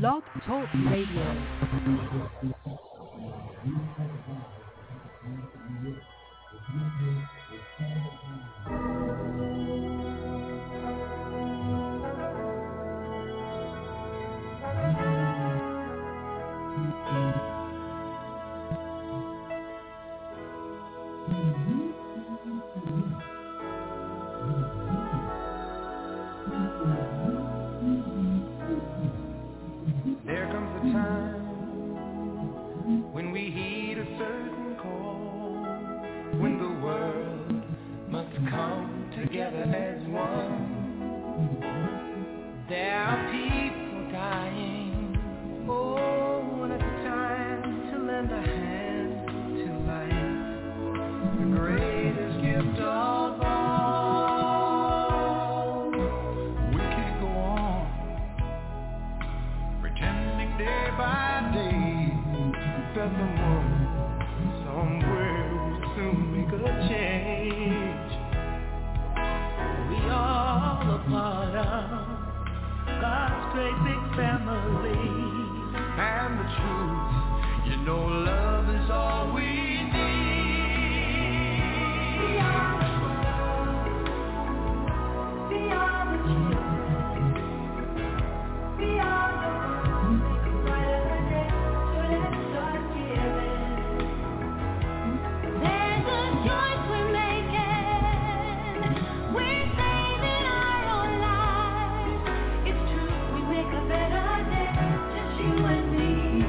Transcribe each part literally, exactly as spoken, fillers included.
Blog Talk Radio. There comes a time when we heed a certain call, when the world must come together as one. There are people dying. Oh, and it's time to lend a hand to life, the greatest gift of all. We can't go on pretending day by day that the one somewhere will soon make a change. We all a part of God's great big family, and the truth, you know, love is all we need. We are the world, we are the children, we are the ones make a brighter day, so let's start giving. There's a choice we're making, we're saving our own lives. It's true, we make a better day, just you and me.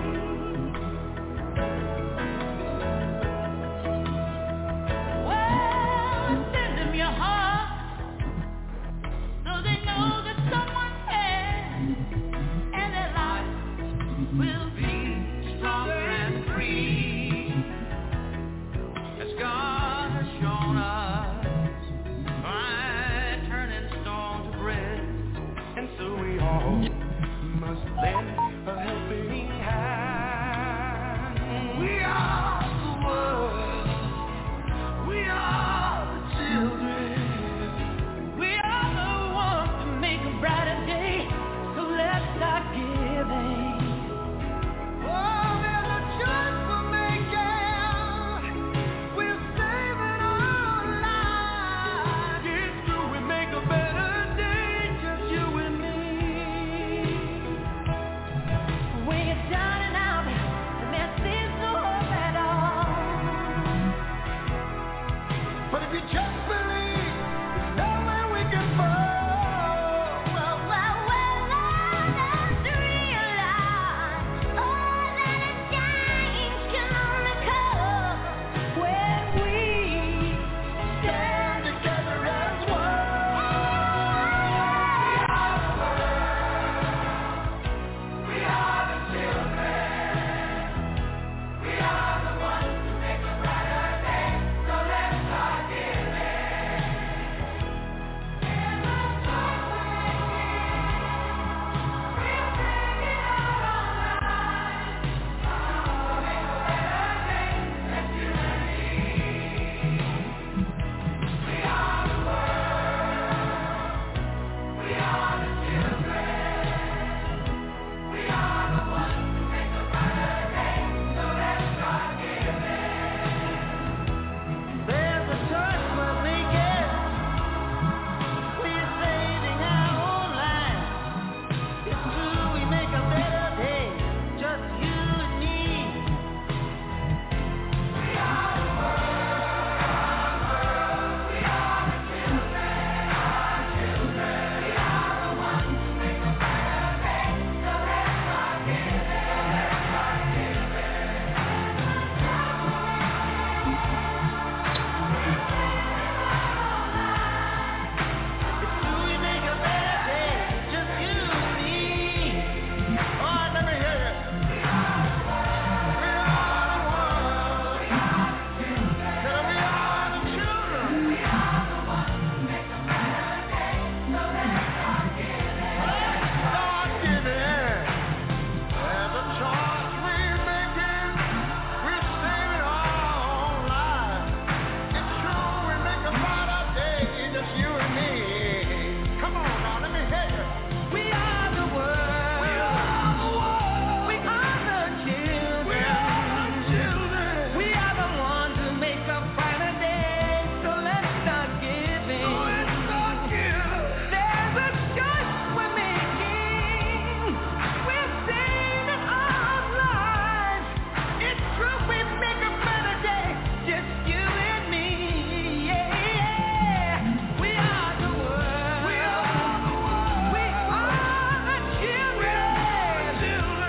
Well, send them your heart, so they know that someone cares, and their life will be stronger and free, as God has shown us by turning stone to bread. And so we all must lend a helping hand. We are the world, we are the children, we are the ones to make a brighter day, so let's start giving.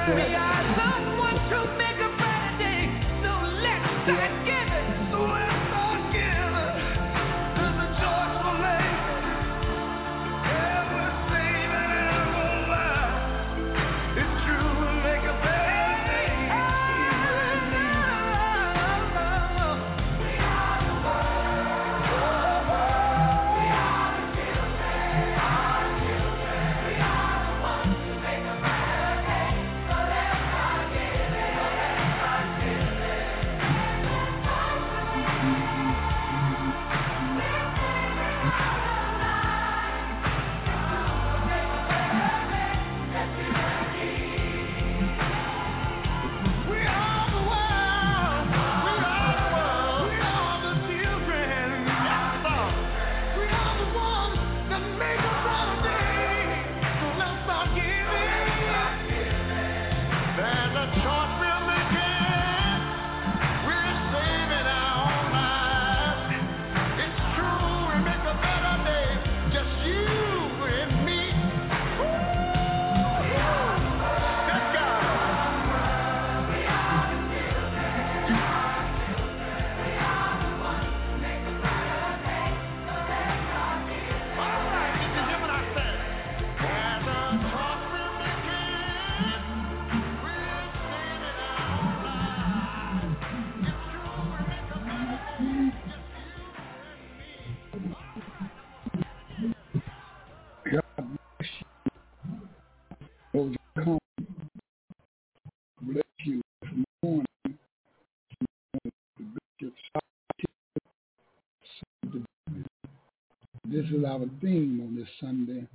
This is our theme on this Sunday.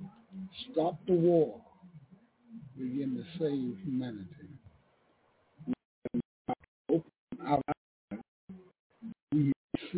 Stop the war. Begin to save humanity. Open our eyes. We may see.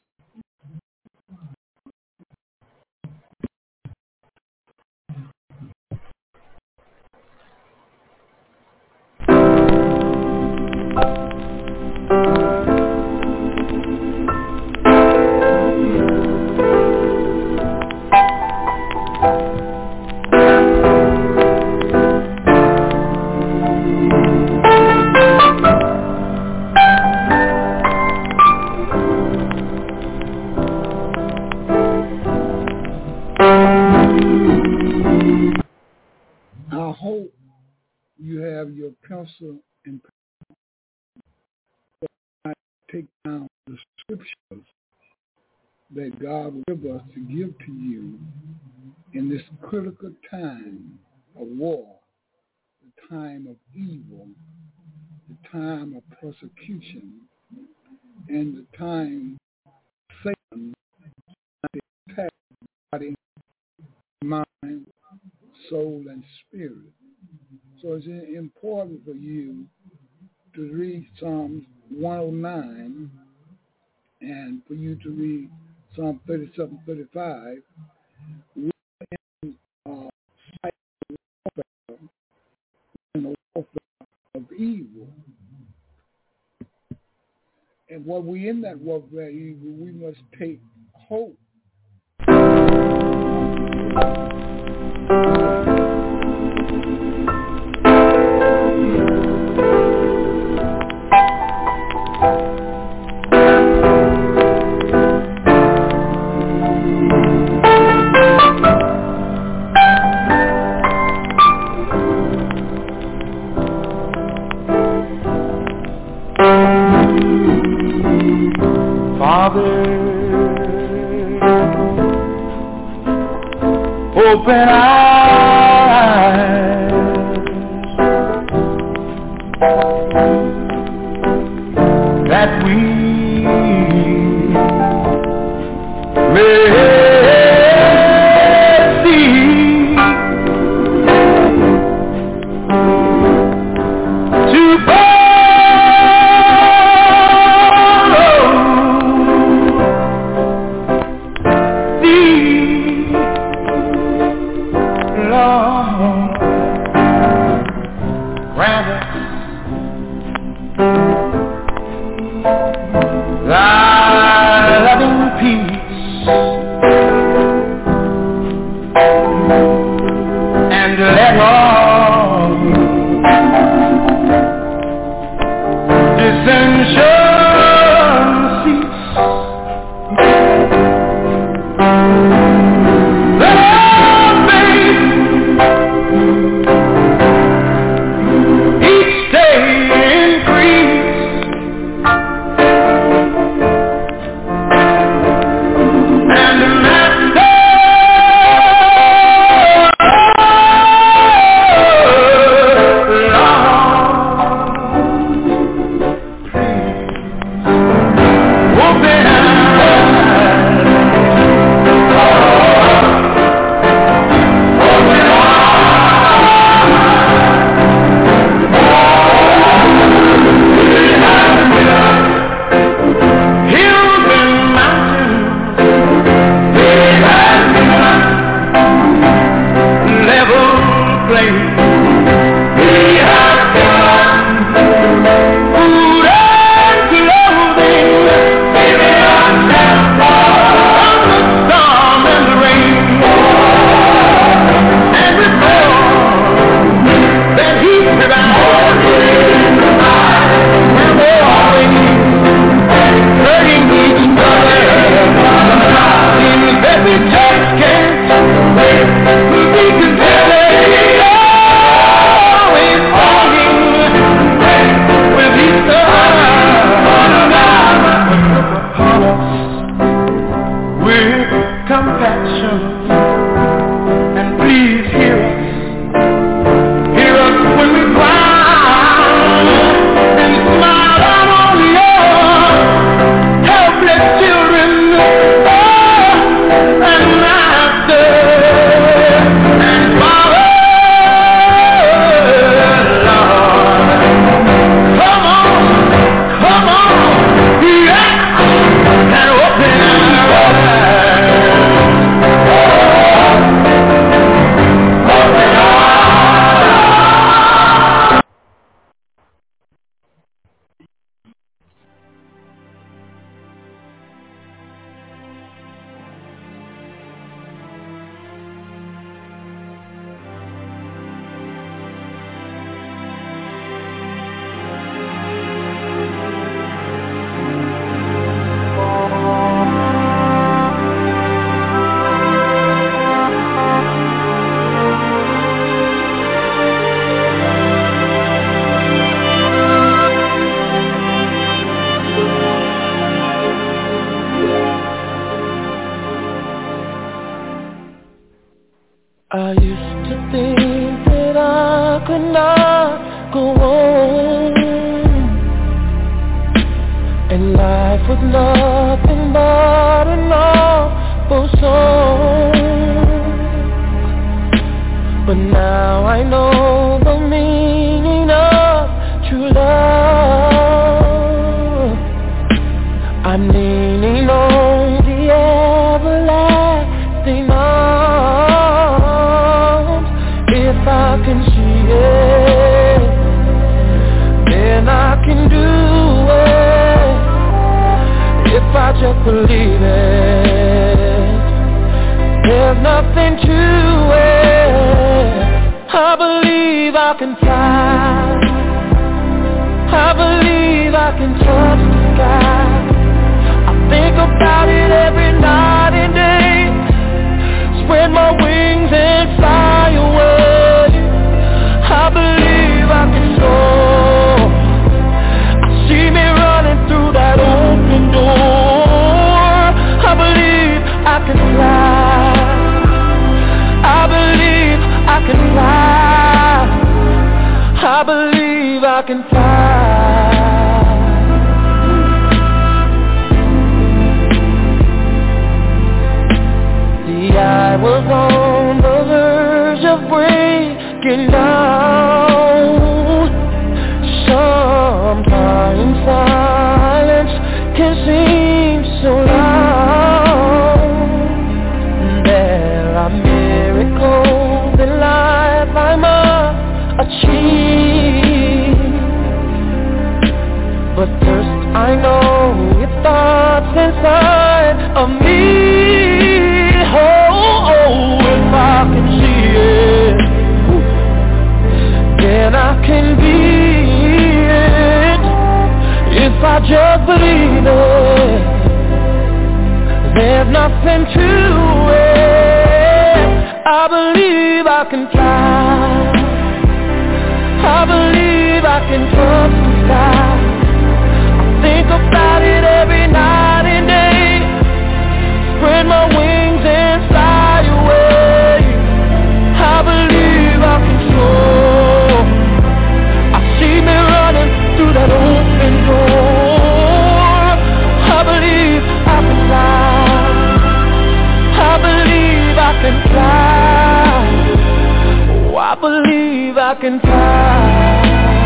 Pencil and take down the scriptures that God will give us to give to you in this critical time of war, the time of evil, the time of persecution, and the time Satan attacks body, mind, soul, and spirit. So it's important for you to read Psalms one oh nine and for you to read Psalm thirty-seven, thirty-five. We're in uh, warfare, in the warfare of evil. And while we're in that warfare of evil, we must take hope. Open eyes that we may see to follow thee. cannot go on, and life was nothing but an awful song. But now I know the meaning of true love. I'm leaning on the everlasting arms. If I can see it, then I can do it. If I just believe it, there's nothing to it. I believe I can fly. I believe I can touch the sky. I think about it every night and day. Spread my wings and fly away. I believe I can soar. I see me running through that open door. I believe I can fly. I believe I can fly. I believe I can fly. See, I was on the verge of breaking down. Sometimes silence can seem so loud. There are miracles in life I must achieve, but first I know your thoughts inside of me. Oh, oh, if I can see it, then I can be it. If I just believe it, there's nothing to it. I believe I can fly. I believe I can touch the sky. I think about it every night and day. Spread my wings and fly away. I believe I can soar. I see me running through that open door. I believe I can fly. I believe I can fly. Oh, I believe I can fly.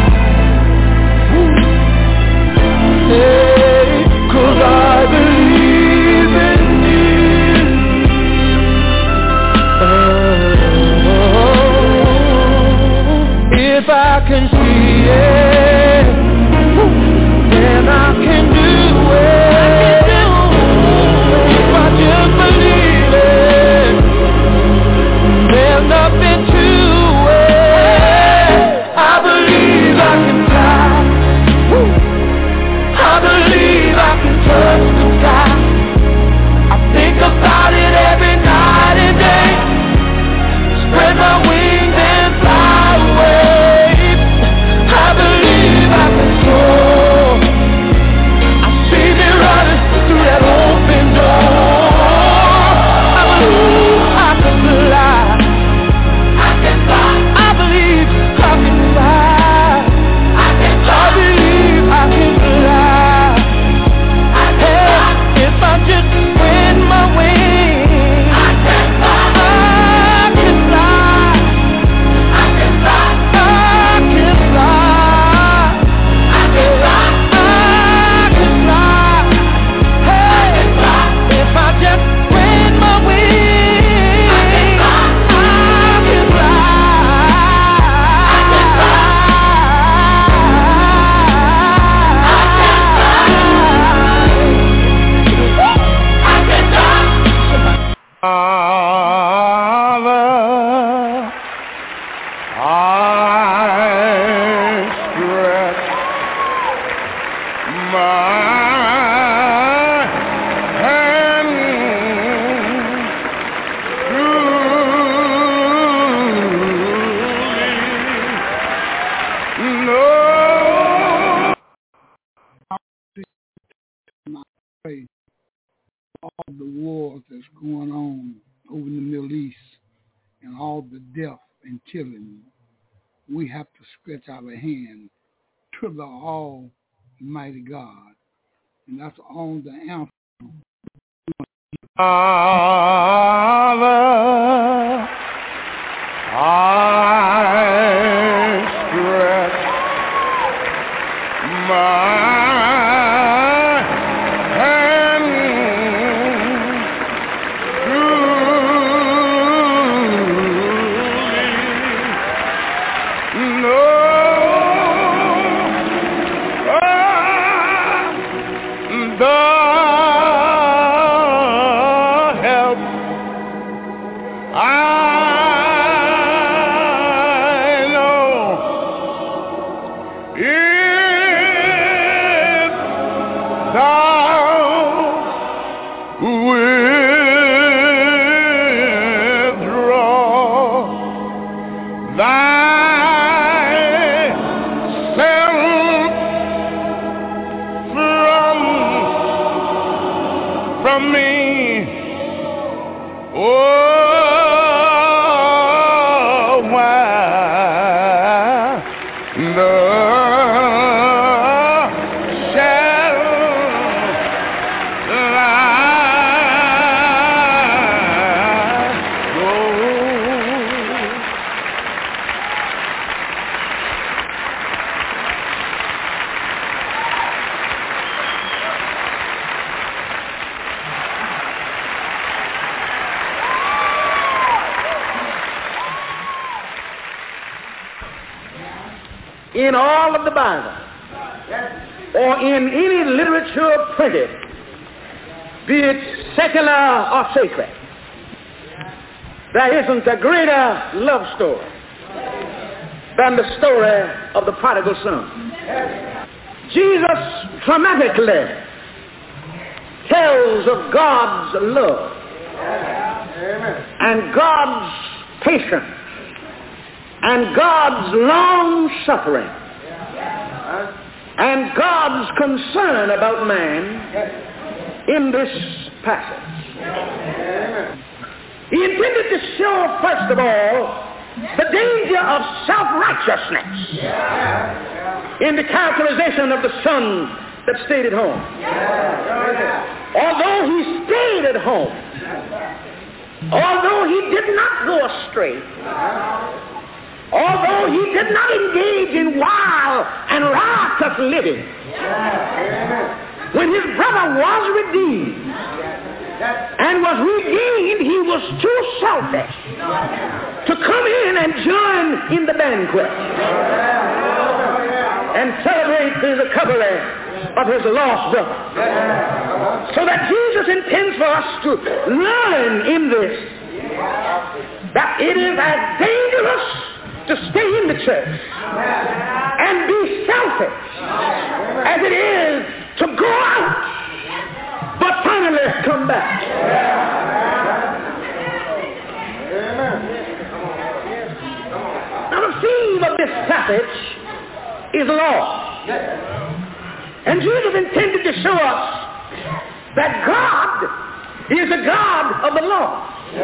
Hey, 'cause I believe in you. Oh, if I can see it, then I can do it. If I just believe it, there's nothing to it. I believe I can fly. I believe I can touch the sky. I think about it every night and day. Spread my wings and fly away. I believe I can soar. I see me running through that open door. I believe I can fly. I can fly. I believe I can fly. I can fly. I believe I can fly. Hey, if I just spread my wings, I can fly. I can fly. I can fly. I can fly. I can fly. I can fly. Hey, if I just spread my wings, I can fly. I can fly. I can fly. Father, I stretch my hand to thee. No, my faith, all the wars that's going on over in the Middle East and all the death and killing we have to stretch our hand to the Almighty God. And that's on the answer. Father, I stretch my hand to thee. No other help I know. If thou withdraw thyself from from me, oh, why the shadow lie low. In all of the Bible, or in any literature printed, be it secular or sacred, there isn't a greater love story than the story of the prodigal son. Jesus dramatically tells of God's love and God's patience and God's long suffering and God's concern about man in this passage. He intended to show, first of all, the danger of self-righteousness in the characterization of the son that stayed at home. Although he stayed at home, although he did not go astray, although he did not engage in wild and riotous living, when his brother was redeemed and was regained, he was too selfish to come in and join in the banquet and celebrate the recovery of his lost brother. So that Jesus intends for us to learn in this that it is as dangerous to stay in the church and be selfish as it is to go out but finally come back. Now the theme of this passage is law. And Jesus intended to show us that God is a God of the law.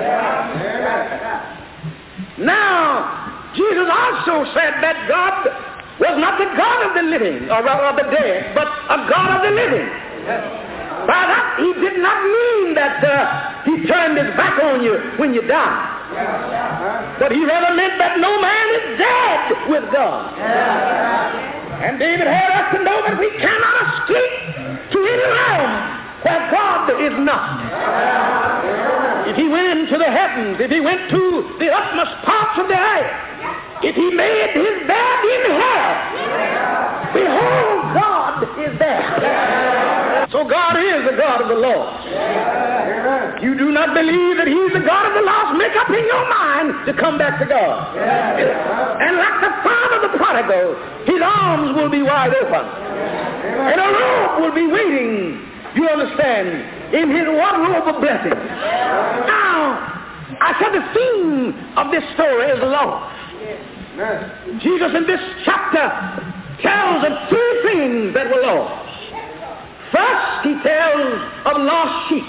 Now, Jesus also said that God was not the God of the living or of the dead, but a God of the living. By that, he did not mean that uh, he turned his back on you when you die. But he rather meant that no man is dead with God. And David had us to know that we cannot escape to any realm where God is not. If he went into the heavens, if he went to the utmost parts of the earth, if he made his bed in hell, behold, God is there. So God is the God of the lost. You do not believe that he's the God of the lost, make up in your mind to come back to God. And like the father of the prodigal, his arms will be wide open. And a robe will be waiting, you understand, in his wardrobe of blessings. Now, I said the theme of this story is loss. Jesus in this chapter tells of three things that were lost. First, he tells of lost sheep.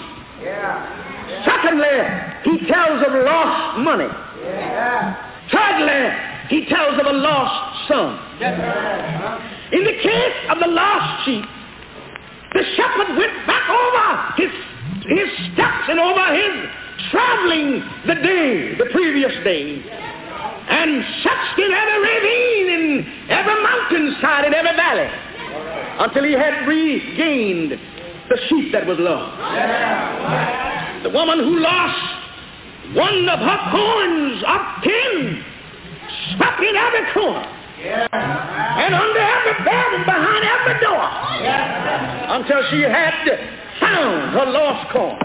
Secondly, he tells of lost money. Thirdly, he tells of a lost son. In the case of the lost sheep, the shepherd went back over his, his steps and over his traveling the day, the previous day, and searched in every ravine, in every mountainside, in every valley, until he had regained the sheep that was lost. The woman who lost one of her coins of ten stuck in every corner, and under every bed and behind every door, until she had found her lost coin.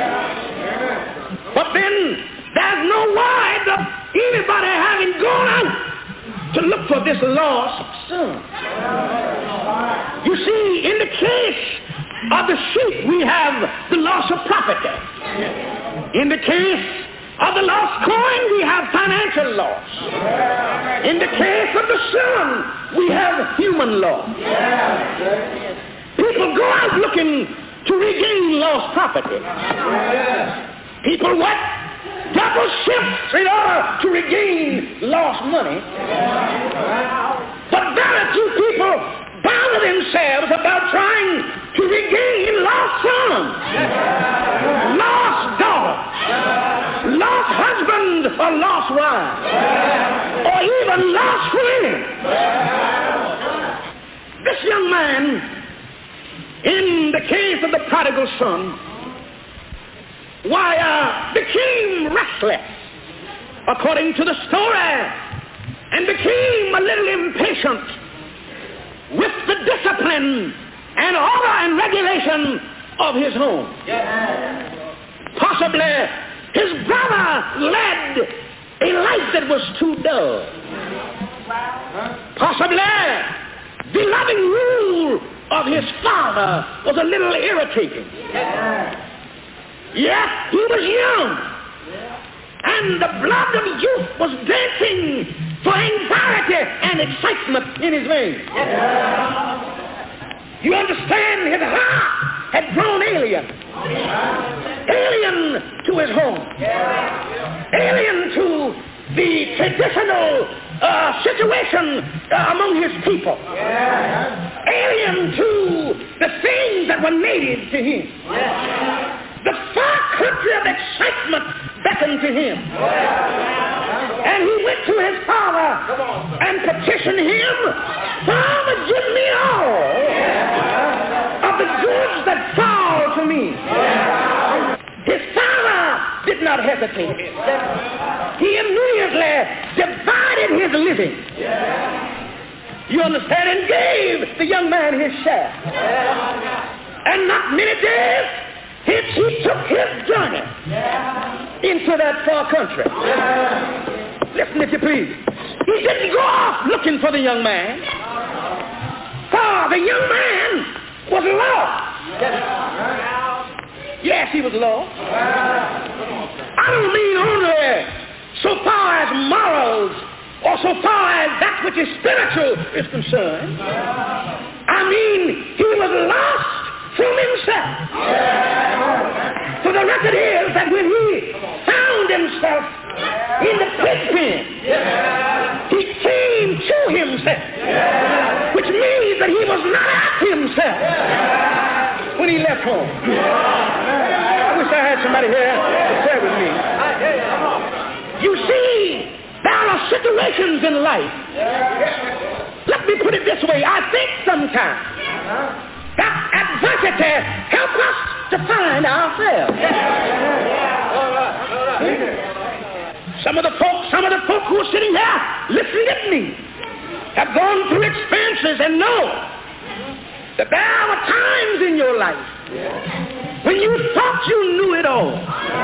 But then there's no word of anybody having gone out to look for this lost son. You see, in the case of the sheep, we have the loss of property. In the case of the lost coin, we have financial loss. In the case of the son, we have human loss. People go out looking to regain lost property. People what? Double shifts in order to regain lost money. But very few people bother themselves about trying to regain lost sons, lost daughters, lost husband or lost wife, or even lost friend. This young man, in the case of the prodigal son, why, uh, became restless, according to the story, and became a little impatient with the discipline and order and regulation of his home. Possibly his brother led a life that was too dull. Possibly the loving rule of his father was a little irritating. Yet he was young, and the blood of youth was dancing for anxiety and excitement in his veins. You understand, his heart had grown alien. Alien to his home. Alien to the traditional uh, situation uh, among his people. Alien to the things that were native to him. The far country of excitement beckoned to him. And he went to his father and petitioned him, Father, give me all of the goods that fall to me. His father did not hesitate. He immediately divided his living. You understand? And gave the young man his share. And not many days, he, he took his journey into that far country. Listen, if you please. He didn't go off looking for the young man. For the young man was lost. Yes, he was lost. I don't mean only so far as morals or so far as that which is spiritual is concerned. I mean, he was lost from himself. So the record is that when he found himself in the pig pen, he came to himself, which means that he was not at himself when he left home. I wish I had somebody here to share with me. You see, there are situations in life. Let me put it this way. I think sometimes that adversity helps us to find ourselves. Some of the folks, some of the folk who are sitting here listening at me have gone through experiences and know that there were times in your life when you thought you knew it all.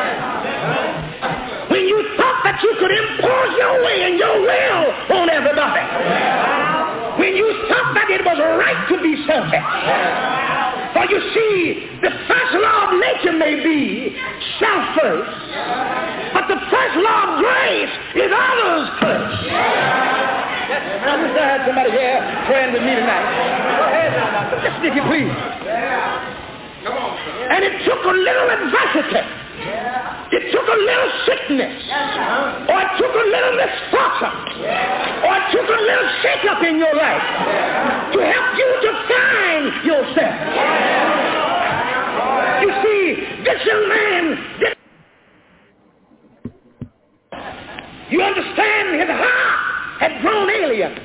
When you thought that you could impose your way and your will on everybody. When you thought that it was right to be selfish. For you see, the first law of nature may be self first, but the first law of grace is others first. I wish I had somebody here praying with me tonight. Listen, if you please. And it took a little adversity It took a little sickness, or it took a little misfortune, or it took a little shake-up in your life to help you to find yourself. You see, this young man, this, you understand, his heart had grown alien.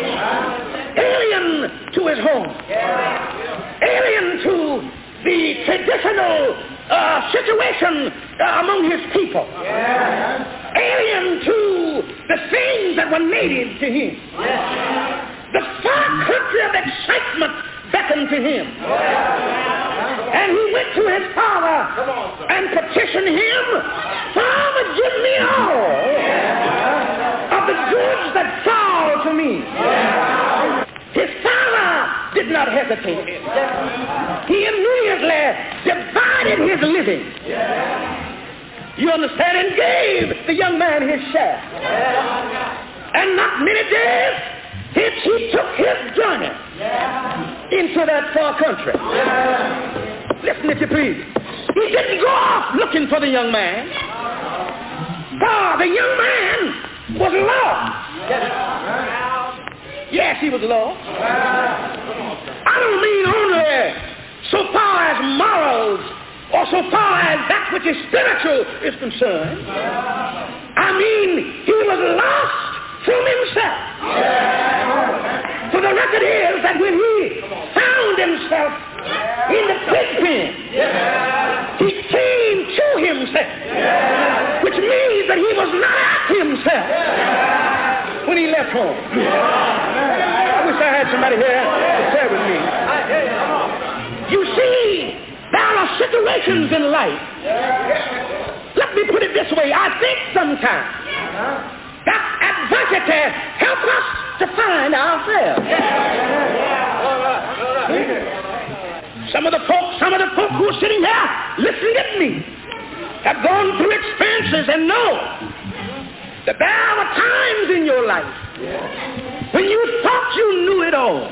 Alien to his home. Alien to the traditional uh, situation uh, among his people. Alien to the things that were native to him. The far country of excitement beckoned to him. And he went to his father and petitioned him, Father, give me all of the goods that fall to me. His father did not hesitate. He immediately divided his living. You understand? And gave the young man his share. And not many days, he, he took his journey into that far country. Listen if you please. He didn't go off looking for the young man. For the young man was lost. Yes, he was lost. I don't mean only so far as morals or so far as that which is spiritual is concerned. I mean, he was lost from himself. For the record is that when he found himself in the pig pen, he came to himself, which means that he was not at himself when he left home. I wish I had somebody here to share with me. You see, there are situations in life. Let me put it this way. I think sometimes that adversity helps us to find ourselves. Some of the folks, some of the folk who are sitting here listening at me have gone through experiences and know that there were times in your life when you thought you knew it all.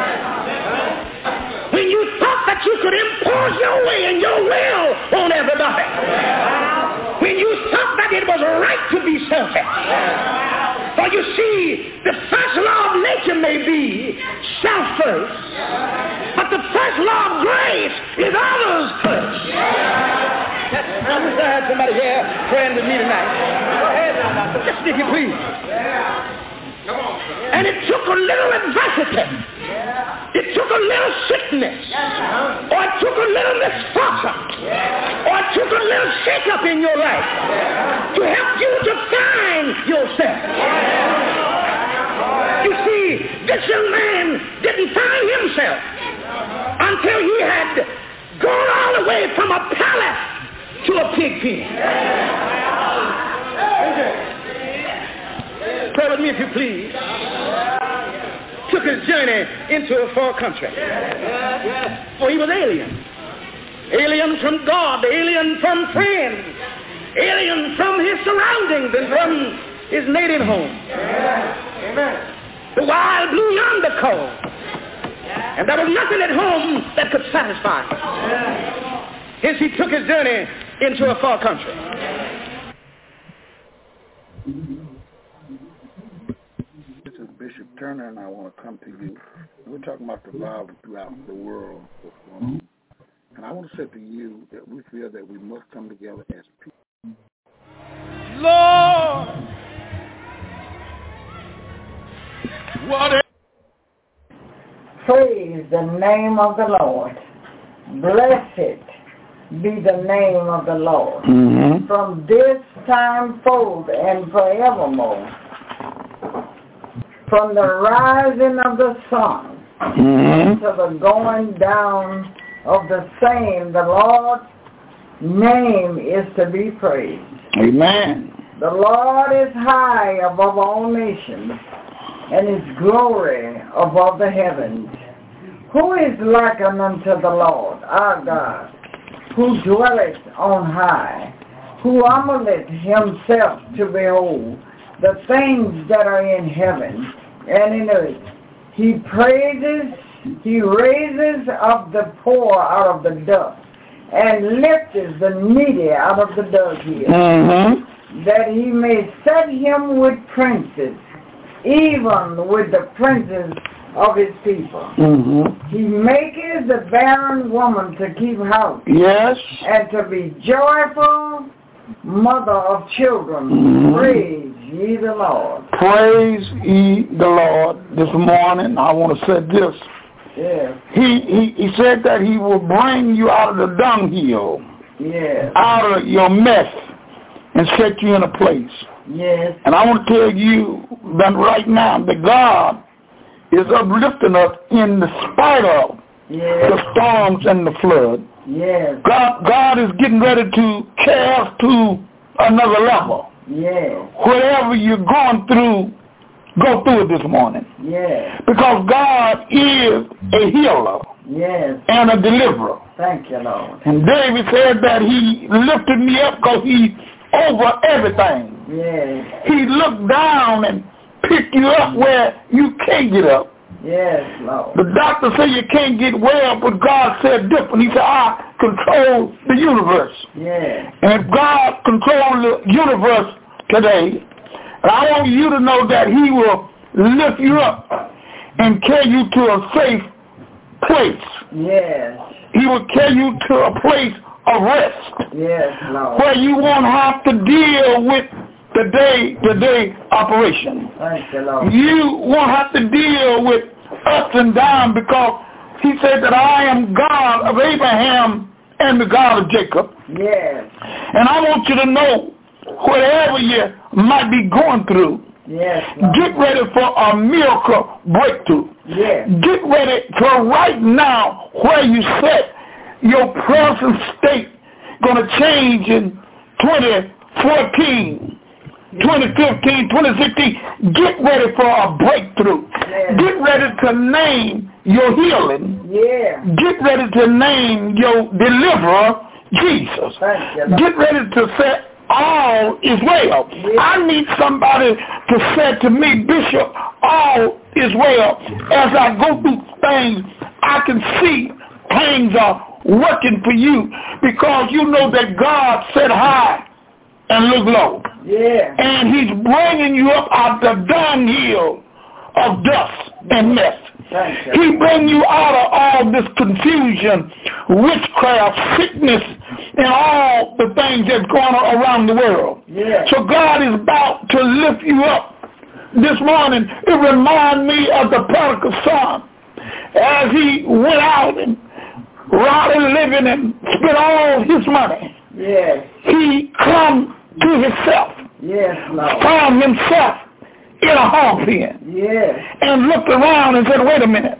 When you thought that you could impose your way and your will on everybody. When you thought that it was right to be selfish. For you see, the first law of nature may be self first, but the first law of grace is others first. I wish I had somebody here praying with me tonight. Just if you please. And it took a little adversity. It took a little sickness. Or it took a little misfortune. Or it took a little shake-up in your life to help you to find yourself. You see, this young man didn't find himself until he had gone all the way from a palace to a pig pen. Pray with me if you please. Took his journey into a far country. For he was alien. Alien from God, alien from friends, alien from his surroundings and from his native home. Amen. The wild blew yonder cold. And there was nothing at home that could satisfy him. Hence he took his journey into a far country. Bishop Turner and I want to come to you. We're talking about revival throughout the world. Um, and I want to say to you that we feel that we must come together as people. Lord, what? Praise the name of the Lord. Blessed be the name of the Lord. Mm-hmm. From this time forth and forevermore. From the rising of the sun mm-hmm. to the going down of the same, the Lord's name is to be praised. Amen. The Lord is high above all nations, and his glory above the heavens. Who is likened unto the Lord, our God, who dwelleth on high, who humbleth himself to behold the things that are in heaven and in earth. He praises, he raises up the poor out of the dust, and lifteth the needy out of the dunghill, Mm-hmm. that he may set him with princes, even with the princes of his people. Mm-hmm. He maketh the barren woman to keep house, Yes. and to be joyful mother of children. Mm-hmm. Praise ye the Lord. Praise ye the Lord. This morning, I want to say this. Yes. He, he he said that he will bring you out of the dunghill, Yes. out of your mess, and set you in a place. Yes. And I want to tell you that right now that God is uplifting us in the spite of Yes. the storms and the flood. Yes. God, God is getting ready to carry us to another level. Yes. Whatever you're going through, go through it this morning. Yes. Because God is a healer Yes. and a deliverer. Thank you, Lord. And David said that he lifted me up because he's over everything. Yes. He looked down and picked you up where you can't get up. Yes, Lord. The doctor said you can't get well, but God said different. He said, I control the universe. Yes. And if God controls the universe today, and I want you to know that he will lift you up and carry you to a safe place. Yes. He will carry you to a place of rest. Yes, Lord. Where you won't have to deal with the day-to-day operation. Thank you, Lord. You won't have to deal with ups and downs because he said that I am God of Abraham and the God of Jacob. Yes. And I want you to know, whatever you might be going through, yes, Lord. get ready for a miracle breakthrough. Yes. Get ready for right now where you sit, your present state going to change in twenty fourteen. twenty fifteen, twenty sixteen, get ready for a breakthrough. Yes. Get ready to name your healing. Yeah. Get ready to name your deliverer, Jesus. Thank you, Lord. Get ready to say all is well. Yes. I need somebody to say to me, Bishop, all is well. As I go through things, I can see things are working for you because you know that God said high and look low. Yeah. And he's bringing you up out the dunghill of dust and mess. Thank you. He bring you out of all this confusion, witchcraft, sickness, and all the things that's going on around the world. Yeah. So God is about to lift you up. This morning, it reminds me of the prodigal son as he went out and routed living and spent all his money. Yes. He come to himself, Yes, Lord. found himself in a hog pen, Yes. and looked around and said, wait a minute,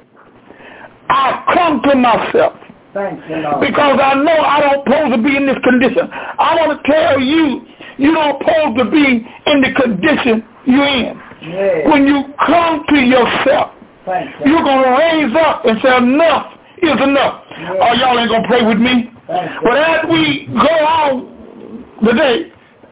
I come to myself Thank you, Lord. because I know I don't supposed to be in this condition. I want to tell you, you don't supposed to be in the condition you're in. Yes. When you come to yourself, Thank you. you're going to raise up and say, enough is enough. Yes. Oh, y'all ain't going to pray with me? Thank you. But as we go on today,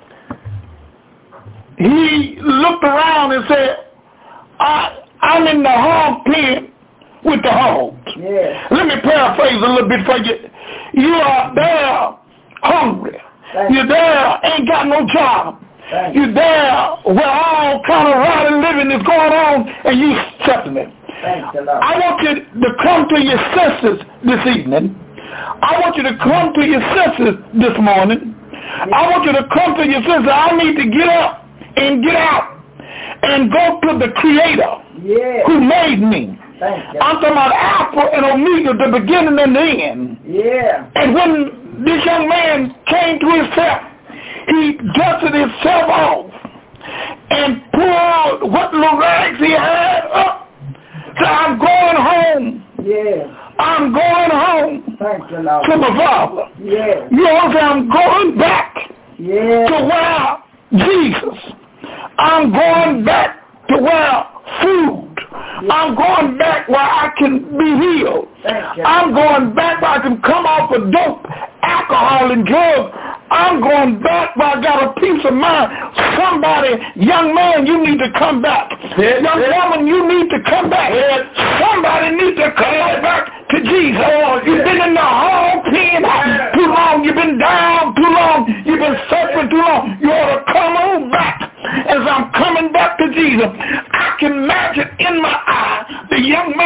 he looked around and said, I, I'm in the hog pen with the hogs. Yes. Let me paraphrase a little bit for you. You are there hungry. Thank You're there, ain't got no job. Thank You're there where all kind of rotten living is going on and you accepting it. Thank you, Lord. I want you to come to your senses this evening. I want you to come to your senses this morning. I want you to come to your senses. I need to get up and get out and go to the Creator Yes. who made me. Thank you. I'm talking about Alpha and Omega, the beginning and the end. Yeah. And when this young man came to himself, he dusted himself off and pulled what little rags he had up. So I'm going home. Yes. I'm going home Thank you, Lord. to my Father. Yes. You know, I'm going back Yes. to where Jesus. I'm going back to where food. I'm going back where I can be healed. Thank you. I'm going back where I can come off of dope, alcohol, and drugs. I'm going back where I got a peace of mind. Somebody, young man, you need to come back. Yes, young yes. woman, you need to come back. Yes. Somebody needs to come back to Jesus. Oh, You've yes. been in the hog pen Yes. too long.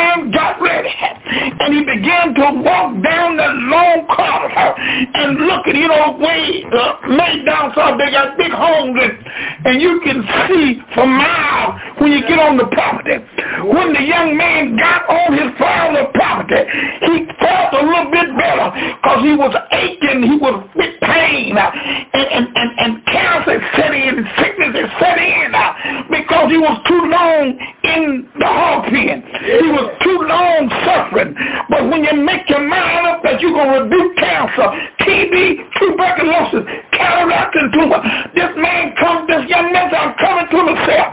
man got ready, and he began to walk down that long corridor and look at, you know, way uh, made down so they got big homes, and, and you can see for miles when you get on the property. When the young man got on his father's property, he felt a little bit better because he was aching, he was with pain, uh, and, and, and, and cancer set in, sickness had set in uh, because he was too long in the hog pen. He was too long suffering. But when you make your mind up that you're going to rebuke cancer, T B, tuberculosis, cataract, and tumor, this man comes, this young man said, I'm coming to myself.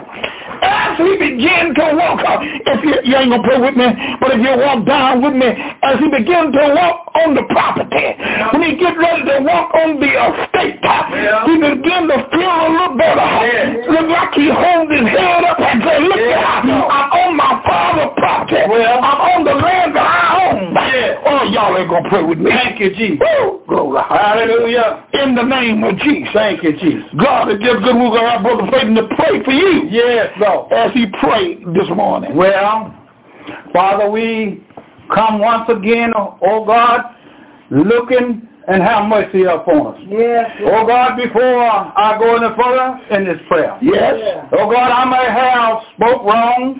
As he began to walk up, if you, you ain't going to pray with me, but if you walk down with me, as he began to walk on the property, when he get ready to walk on the estate, yeah. he began to feel a little better. Yeah. Look like he holds his head up and say, look, yeah. I'm on my father's property. Well, I'm on the land that I own. Yeah. Oh, y'all ain't going to pray with me. Thank you, Jesus. Woo. Glory. Hallelujah. In the name of Jesus. Thank you, Jesus. God is just good. We're going to have Brother Peyton to pray for you. Yes, Lord. As he prayed this morning. Well, Father, we come once again, oh God, looking and have mercy upon us. Yes. Oh God, before I go any further in this prayer. Yes. yes. Oh God, I may have spoke wrong,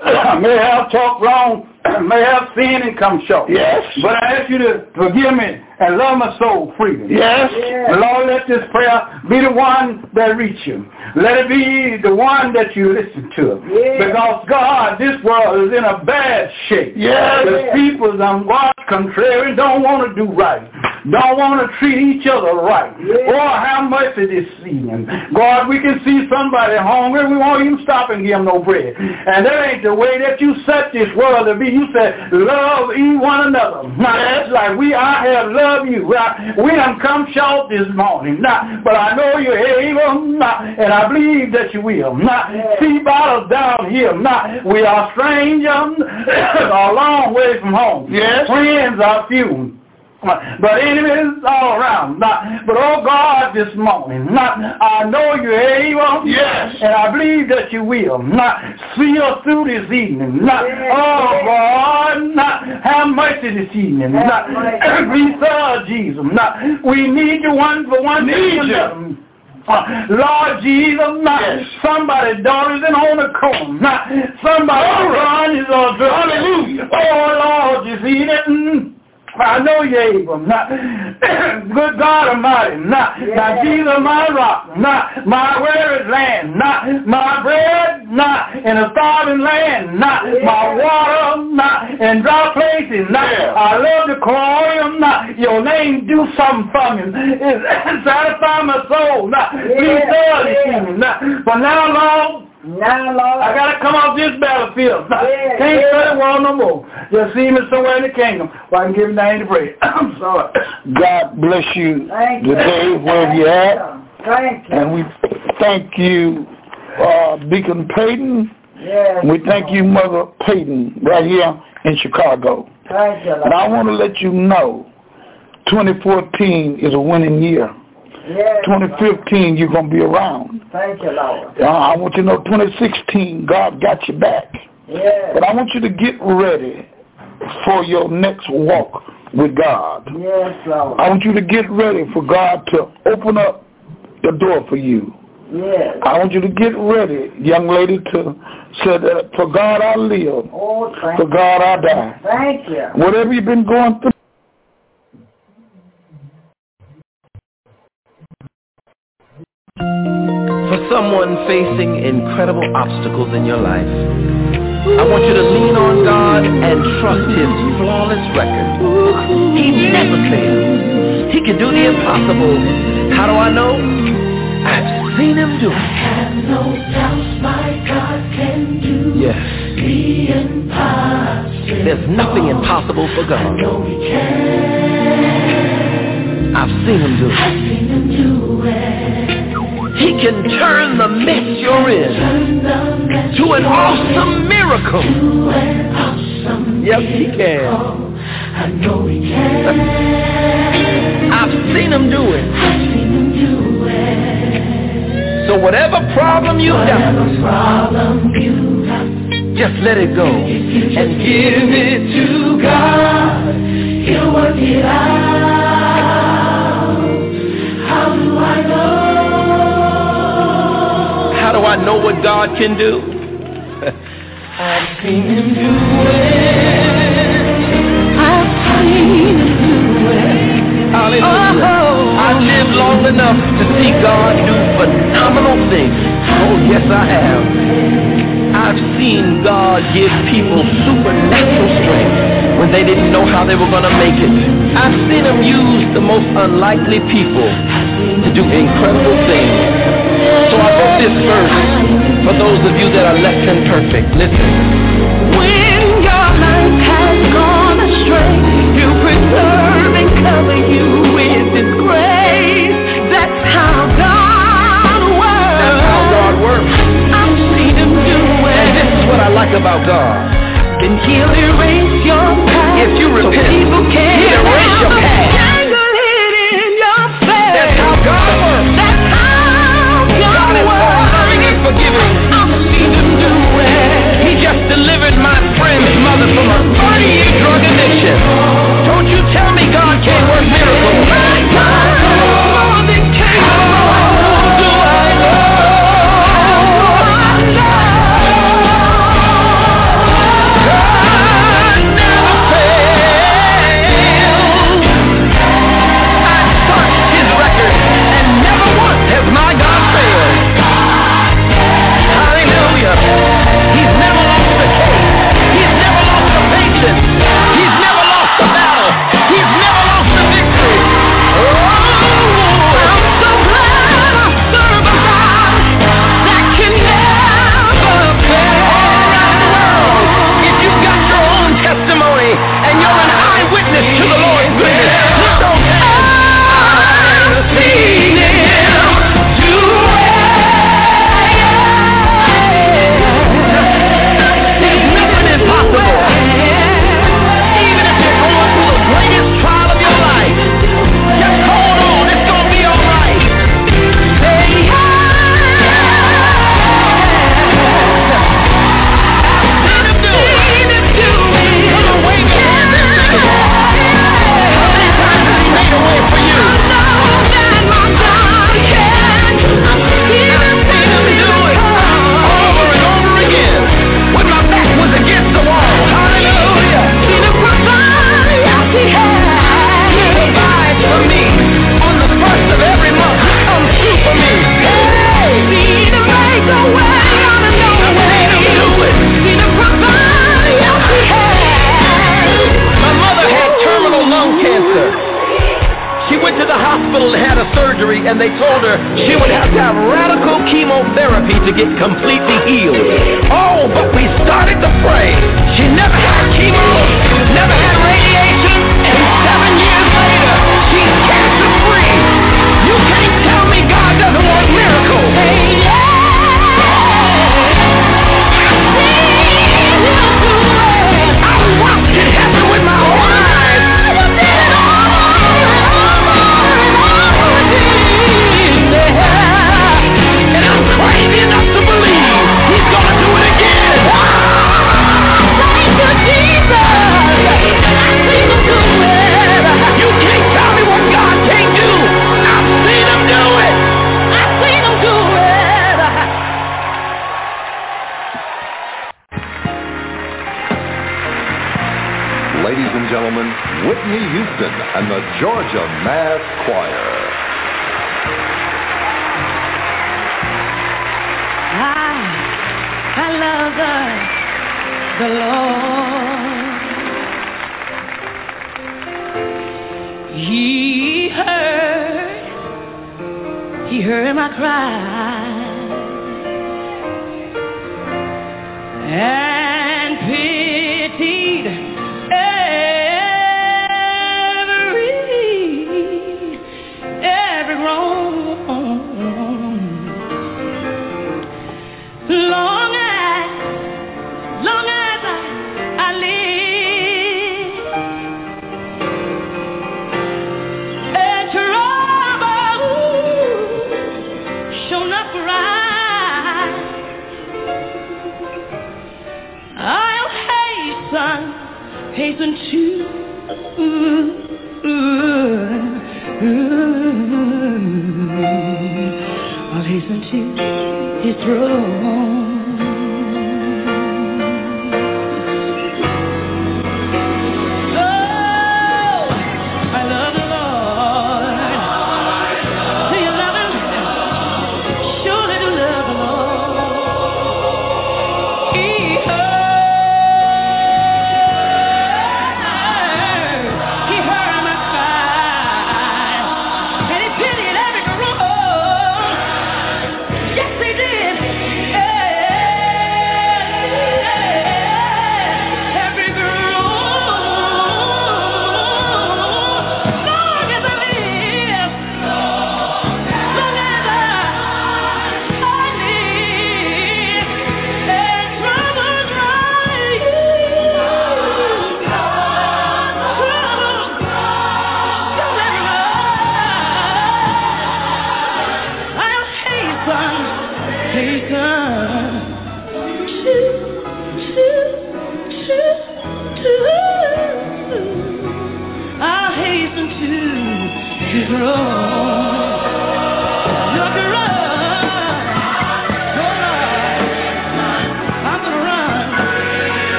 I may have talked wrong, I may have sinned and come short. Yes. But I ask you to forgive me and love my soul freely. Yes. yes. Lord, let this prayer be the one that reach you. Let it be the one that you listen to. Yes. Because, God, this world is in a bad shape. Yes. The people, on God, contrary, don't want to do right. Don't want to treat each other right. Yes. Oh, have mercy this evening. God, we can see somebody hungry. We won't even stop and give them no bread. And that ain't the way that you set this world to be. You said, love each one another. Now, that's like we, I have loved you. I, we done come short this morning. Now, but I know you're able, now, and I believe that you will. Now, yes. See about us down here. Now, we are strangers, a long way from home. Yes. Friends are few. But enemies all around. Not, but oh God, this morning, not, I know you're able. Yes. And I believe that you will. Not see us through this evening. Not, yes. oh God, not have mercy this evening. Not, we serve Jesus. Not, we need you one for one. Need you. Uh, Lord Jesus, not yes. somebody's daughter's in on the corner. Not somebody's son is on the hallelujah. Oh Lord, you see that? Mm. I know you're able. Not, good God Almighty. Not, yeah. Not Jesus, my rock. Not my weary land. Not my bread. Not in a starving land. Not yeah. my water. Not in dry places. Not yeah. I love the chlorium. Not your name do something for me. It satisfy my soul. Not yeah. please yeah. me. Not but now, Lord. Now, Lord. I got to come off this battlefield. Yeah, Can't yeah. study the world no more. Just see me somewhere in the kingdom where I can give him name to praise. I'm sorry. God bless you thank today you. wherever you're at. Thank you. And we thank you, uh, Deacon Peyton. Yes. We thank you, Mother Peyton, right here in Chicago. Thank you, Lord. And I want to let you know, twenty fourteen is a winning year. Yes, twenty fifteen, Lord. You're going to be around. Thank you, Lord. Uh, I want you to know twenty sixteen, God got you back. Yes. But I want you to get ready for your next walk with God. Yes, Lord. I want you to get ready for God to open up the door for you. Yes. I want you to get ready, young lady, to say that for God I live, oh, thank for God I die. Thank you. Whatever you've been going through, for someone facing incredible obstacles in your life, I want you to lean on God and trust His flawless record. He never fails. He can do the impossible. How do I know? I've seen Him do it. I have no doubts my God can do yes. the impossible. There's nothing impossible for God. I know He can. I've seen Him do it. I've seen Him do it. He can turn the mess you're in to an awesome miracle. To an awesome yes, He can. I know He can. I've seen Him do it. I've seen Him do it. So whatever problem you whatever got, problem you got, Just let it go and give it to God. He'll work it out. How do I know? How do I know what God can do? I've seen Him do it. I've seen Him do it. Hallelujah. Oh. I've lived long enough to see God do phenomenal things. Oh, yes, I have. I've seen God give people supernatural strength when they didn't know how they were going to make it. I've seen Him use the most unlikely people to do incredible things. So I wrote this verse for those of you that are less than perfect. Listen. When your life has gone astray, He'll preserve and cover you with His grace. That's how God works. That's how God works. I've seen Him do it. And this is what I like about God. Then He'll erase your past. If you repent, so people can He'll erase your past. Jangle it in your face. That's how God works. That's how God, God is works. so loving and forgiving. I've seen Him do it. He just delivered my friend's mother from a thirty-year drug addiction. Don't you tell me God can't work miracles. My God, more than capable. Do I know? God never fails. I searched His record, and never once has my God failed. Hallelujah. He's never lost a case. He's never lost a patient. He's never lost a battle. He's never lost a victory. Oh, I'm so glad I serve a God that can never fail. all around the world, if you've got your own testimony and you're an eyewitness to the Lord's goodness, lift those hands. I've seen Him do There's nothing impossible. Even if you're going through the greatest trial of your life, just hold on. It's going to be all right. Say yes. Let Him do it. Come on, wave your hands and sing it. How many times has He made a way for you? I've seen Him do it over and over again when my back was against the wall. Hallelujah. He provides for me on the first of every month. He comes through for me. Hey! I've seen Him do it. My mother had terminal lung cancer. She went to the hospital and had a surgery, and they told her she would have to have radical chemotherapy to get completely healed. Oh, but we started to pray. She never had chemo, never had radiation, and seven years later, she's cancer-free. You can't tell me God doesn't work miracles. Hey, yeah. I watched it happen with my own eyes. And I'm crazy enough to believe He's gonna do it again. Thank you, Jesus. You can't tell me what God can't do. I've seen Him do it. I've seen Him do it. Ladies and gentlemen, Whitney Houston and the Georgia Mass Choir. I, I love the, the Lord. He heard, He heard my cry and pitied every, every wrong. Long as, long as I, I live, and trouble shall not rise. hasten to, ooh, ooh, ooh, I'll hasten to his throne.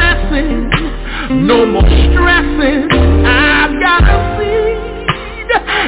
No more stressing. I've got a seed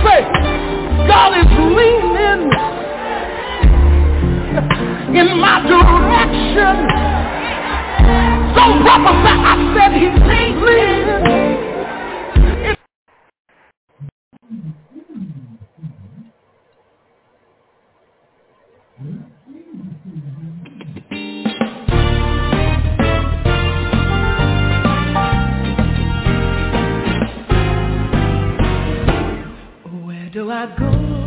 say, God is leaning in my direction. Don't prophesy, I said he's leaning. Where do I go?